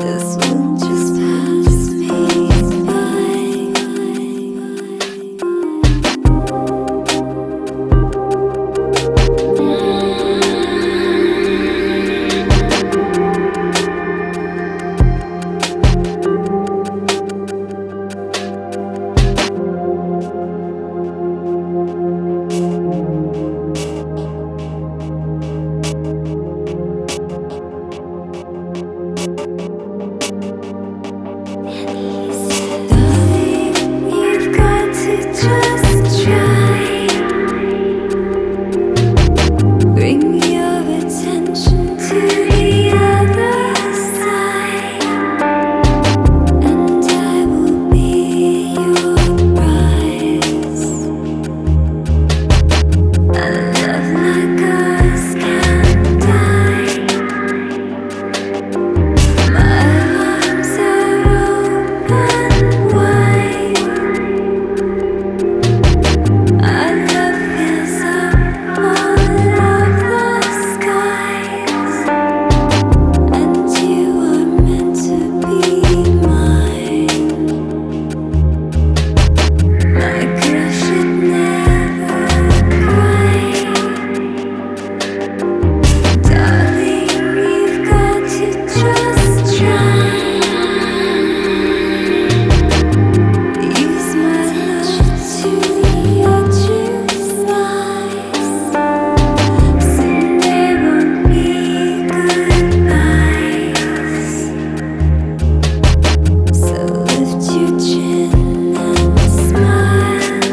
This will just pass me by. You've got to just try. Bring your attention to the other side, and I will be your prize. A love like ours can't die. My arms are open wide. Our love fills up all of the skies, and you are meant to be mine. My girl should never cry. Darling, you've got to just try. Use my love to let you slice, soon there won't be goodbyes. So lift your chin and smile.